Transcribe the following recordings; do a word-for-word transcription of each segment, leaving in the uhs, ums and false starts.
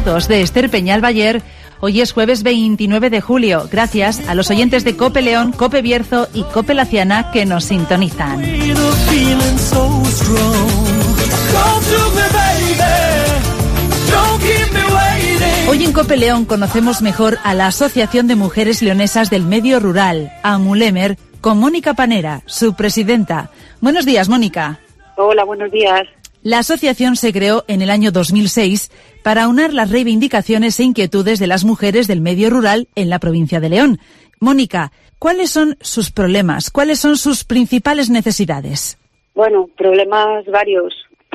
Saludos de Esther Peñal Bayer. Hoy es jueves veintinueve de julio, gracias a los oyentes de COPE León, COPE Bierzo y COPE Laciana que nos sintonizan. Hoy en COPE León conocemos mejor a la Asociación de Mujeres Leonesas del Medio Rural, AMULEMER, con Mónica Panera, su presidenta. Buenos días, Mónica. Hola, buenos días. La asociación se creó en el año dos mil seis para unar las reivindicaciones e inquietudes de las mujeres del medio rural en la provincia de León. Mónica, ¿cuáles son sus problemas? ¿Cuáles son sus principales necesidades? Bueno, problemas varios.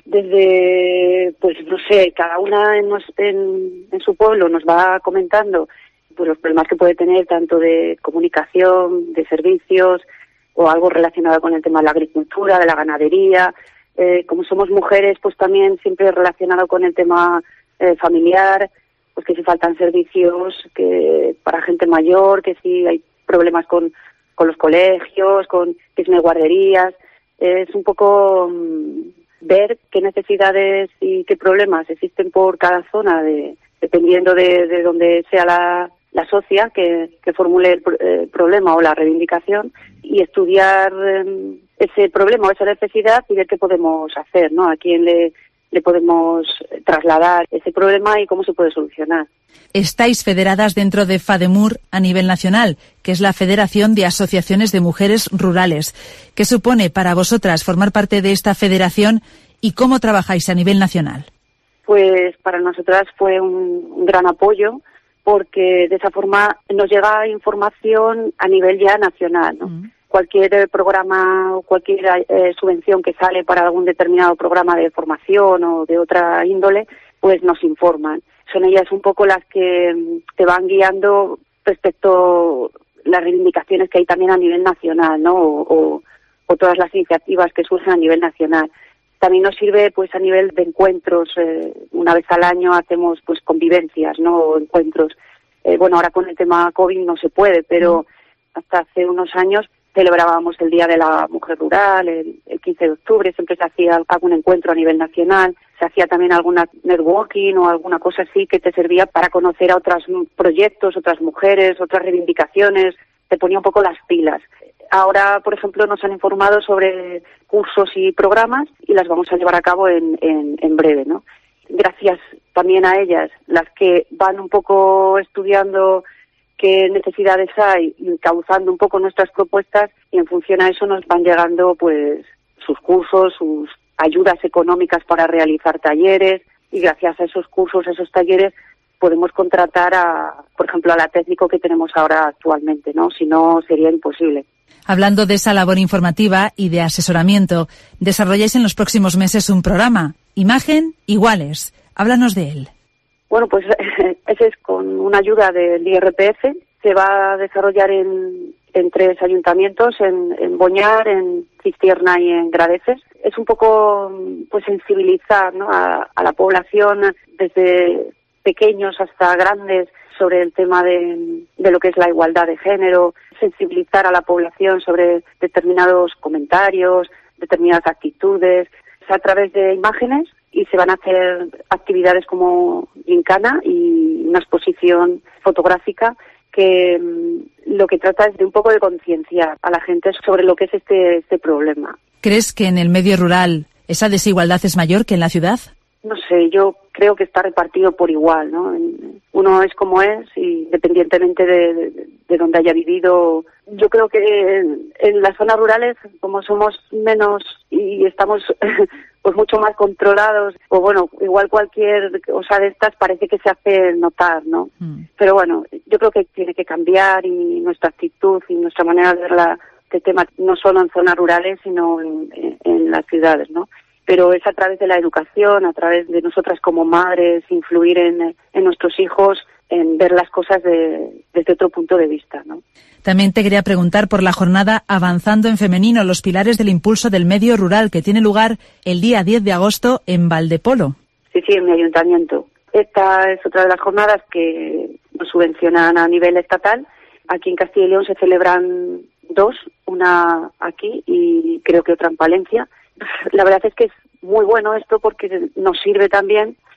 Desde, pues no sé, cada una en, nos, en, en su pueblo nos va comentando pues, los problemas que puede tener tanto de comunicación, de servicios o algo relacionado con el tema de la agricultura, de la ganadería. Eh, como somos mujeres, pues también siempre relacionado con el tema eh, familiar, pues que si faltan servicios que para gente mayor, que si hay problemas con, con los colegios, con que si no hay guarderías. Eh, es un poco mmm, ver qué necesidades y qué problemas existen por cada zona, de, dependiendo de, de donde sea la, la socia que, que formule el, el problema o la reivindicación, y estudiar eh, ese problema o esa necesidad y ver qué podemos hacer, ¿no? A quién le, le podemos trasladar ese problema y cómo se puede solucionar. Estáis federadas dentro de FADEMUR a nivel nacional, que es la Federación de Asociaciones de Mujeres Rurales. ¿Qué supone para vosotras formar parte de esta federación y cómo trabajáis a nivel nacional? Pues para nosotras fue un, un gran apoyo, porque de esa forma nos llega información a nivel ya nacional, ¿no? Mm. Cualquier programa o cualquier eh, subvención que sale para algún determinado programa de formación o de otra índole, pues nos informan. Son ellas un poco las que te van guiando respecto a las reivindicaciones que hay también a nivel nacional, ¿no? O, o, o todas las iniciativas que surgen a nivel nacional. También nos sirve, pues, a nivel de encuentros. Eh, una vez al año hacemos, pues, convivencias, ¿no? O encuentros. Eh, bueno, ahora con el tema COVID no se puede, pero hasta hace unos años celebrábamos el Día de la Mujer Rural, el, el quince de octubre, siempre se hacía algún encuentro a nivel nacional, se hacía también alguna networking o alguna cosa así que te servía para conocer a otros proyectos, otras mujeres, otras reivindicaciones, te ponía un poco las pilas. Ahora, por ejemplo, nos han informado sobre cursos y programas y las vamos a llevar a cabo en, en, en breve, ¿no? Gracias también a ellas, las que van un poco estudiando qué necesidades hay, encauzando un poco nuestras propuestas, y en función a eso nos van llegando pues sus cursos, sus ayudas económicas para realizar talleres, y gracias a esos cursos, a esos talleres, podemos contratar a, por ejemplo, a la técnico que tenemos ahora actualmente, ¿no? Si no, sería imposible. Hablando de esa labor informativa y de asesoramiento, desarrolláis en los próximos meses un programa, Imagen Iguales. Háblanos de él. Bueno, pues ese es con una ayuda del I R P F. Se va a desarrollar en, en tres ayuntamientos, en, en Boñar, en Cistierna y en Gradeces. Es un poco pues sensibilizar, ¿no? a, a la población desde pequeños hasta grandes sobre el tema de, de lo que es la igualdad de género, sensibilizar a la población sobre determinados comentarios, determinadas actitudes, a través de imágenes, y se van a hacer actividades como gincana y una exposición fotográfica que mmm, lo que trata es de un poco de concienciar a la gente sobre lo que es este, este problema. ¿Crees que en el medio rural esa desigualdad es mayor que en la ciudad? No sé, yo creo que está repartido por igual, ¿no? Uno es como es, y independientemente de, de, de donde haya vivido. Yo creo que en, en las zonas rurales, como somos menos y estamos pues mucho más controlados, o bueno, igual cualquier cosa de estas parece que se hace notar, ¿no? Mm. Pero bueno, yo creo que tiene que cambiar, y nuestra actitud y nuestra manera de ver la, este tema, no solo en zonas rurales, sino en, en, en las ciudades, ¿no? Pero es a través de la educación, a través de nosotras como madres, influir en, en nuestros hijos, en ver las cosas de, desde otro punto de vista, ¿no? También te quería preguntar por la jornada Avanzando en Femenino, los pilares del impulso del medio rural, que tiene lugar el día diez de agosto en Valdepolo. Sí, sí, en mi ayuntamiento. Esta es otra de las jornadas que nos subvencionan a nivel estatal. Aquí en Castilla y León se celebran dos, una aquí y creo que otra en Palencia. La verdad es que es muy bueno esto porque nos sirve también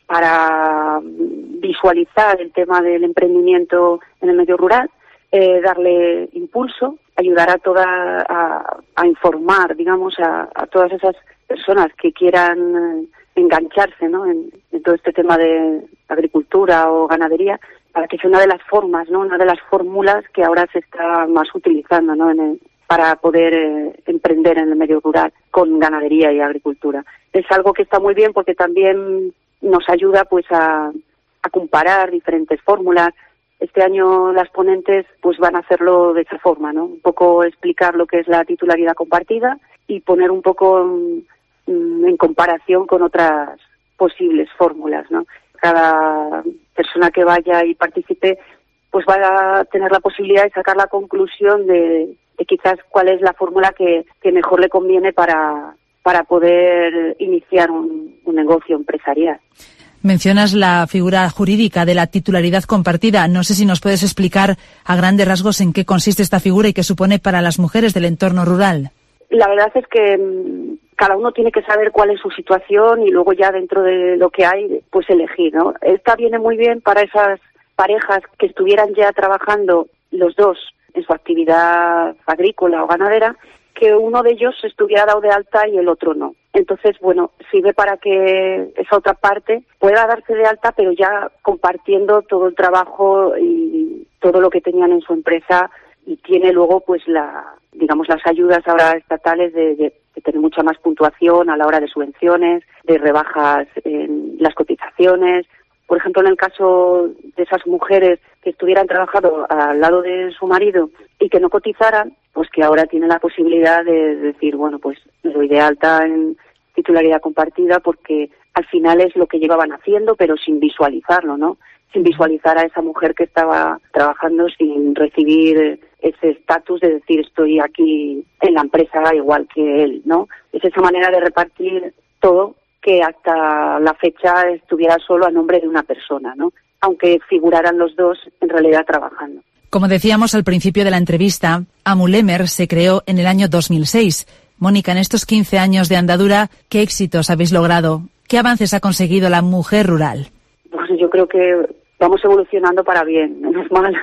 para visualizar el tema del emprendimiento en el medio rural, eh, darle impulso, ayudar a toda a, a informar, digamos, a, a todas esas personas que quieran engancharse, ¿no?, en, en todo este tema de agricultura o ganadería, para que sea una de las formas, ¿no?, una de las fórmulas que ahora se está más utilizando, ¿no?, en el, para poder eh, emprender en el medio rural con ganadería y agricultura. Es algo que está muy bien porque también nos ayuda pues a, a comparar diferentes fórmulas. Este año las ponentes pues van a hacerlo de esa forma, ¿no? Un poco explicar lo que es la titularidad compartida y poner un poco mm, en comparación con otras posibles fórmulas, ¿no? Cada persona que vaya y participe pues va a tener la posibilidad de sacar la conclusión de, de quizás cuál es la fórmula que, que mejor le conviene para, para poder iniciar un, un negocio empresarial. Mencionas la figura jurídica de la titularidad compartida. No sé si nos puedes explicar a grandes rasgos en qué consiste esta figura y qué supone para las mujeres del entorno rural. La verdad es que mmm, cada uno tiene que saber cuál es su situación y luego ya dentro de lo que hay, pues elegir, ¿no? Esta viene muy bien para esas parejas que estuvieran ya trabajando los dos en su actividad agrícola o ganadera, que uno de ellos estuviera dado de alta y el otro no. Entonces, bueno, sirve para que esa otra parte pueda darse de alta, pero ya compartiendo todo el trabajo y todo lo que tenían en su empresa, y tiene luego, pues, la, digamos, las ayudas ahora estatales de, de, de tener mucha más puntuación a la hora de subvenciones, de rebajas en las cotizaciones. Por ejemplo, en el caso de esas mujeres que estuvieran trabajando al lado de su marido y que no cotizaran, pues que ahora tienen la posibilidad de decir, bueno, pues me doy de alta en titularidad compartida porque al final es lo que llevaban haciendo, pero sin visualizarlo, ¿no? Sin visualizar a esa mujer que estaba trabajando sin recibir ese estatus de decir estoy aquí en la empresa igual que él, ¿no? Es esa manera de repartir todo que hasta la fecha estuviera solo a nombre de una persona, ¿no? Aunque figuraran los dos en realidad trabajando. Como decíamos al principio de la entrevista, Amulemer se creó en el año dos mil seis. Mónica, en estos quince años de andadura, ¿qué éxitos habéis logrado? ¿Qué avances ha conseguido la mujer rural? Pues yo creo que vamos evolucionando para bien, menos mal.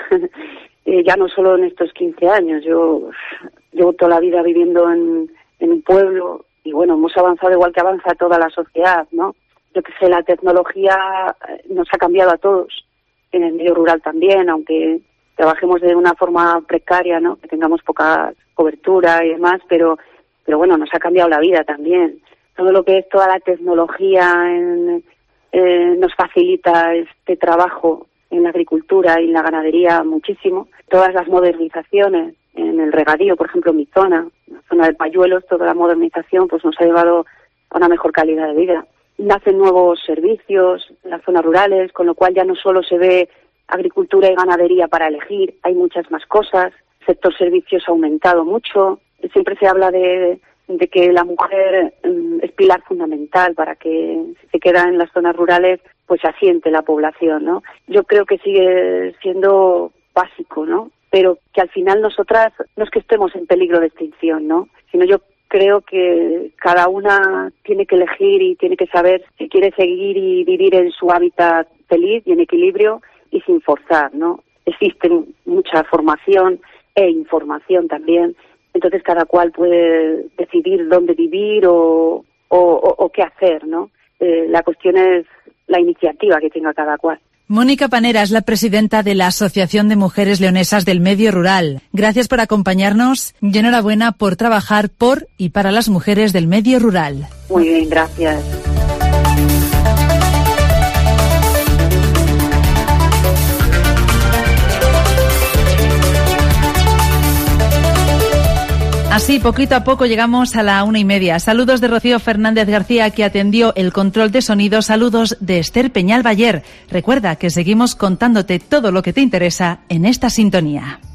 eh, ya no solo en estos quince años. Yo llevo toda la vida viviendo en, en un pueblo y bueno, hemos avanzado igual que avanza toda la sociedad, ¿no? Yo que sé, la tecnología nos ha cambiado a todos, en el medio rural también, aunque trabajemos de una forma precaria, ¿no? Que tengamos poca cobertura y demás, pero pero bueno, nos ha cambiado la vida también. Todo lo que es toda la tecnología en, eh, nos facilita este trabajo en la agricultura y en la ganadería muchísimo. Todas las modernizaciones en el regadío, por ejemplo, en mi zona, en la zona de Payuelos, toda la modernización pues nos ha llevado a una mejor calidad de vida. Nacen nuevos servicios en las zonas rurales, con lo cual ya no solo se ve agricultura y ganadería para elegir, hay muchas más cosas. El sector servicios ha aumentado mucho. Siempre se habla de, de que la mujer um, es pilar fundamental para que si se queda en las zonas rurales, pues asiente la población, ¿no? Yo creo que sigue siendo básico, ¿no? Pero que al final nosotras no es que estemos en peligro de extinción, ¿no? Sino yo creo que cada una tiene que elegir y tiene que saber si quiere seguir y vivir en su hábitat feliz y en equilibrio y sin forzar, ¿no? Existe mucha formación e información también, entonces cada cual puede decidir dónde vivir o, o, o, o qué hacer, ¿no? Eh, la cuestión es la iniciativa que tenga cada cual. Mónica Panera es la presidenta de la Asociación de Mujeres Leonesas del Medio Rural. Gracias por acompañarnos y enhorabuena por trabajar por y para las mujeres del medio rural. Muy bien, gracias. Así, poquito a poco llegamos a la una y media. Saludos de Rocío Fernández García, que atendió el control de sonido. Saludos de Esther Peñal Bayer. Recuerda que seguimos contándote todo lo que te interesa en esta sintonía.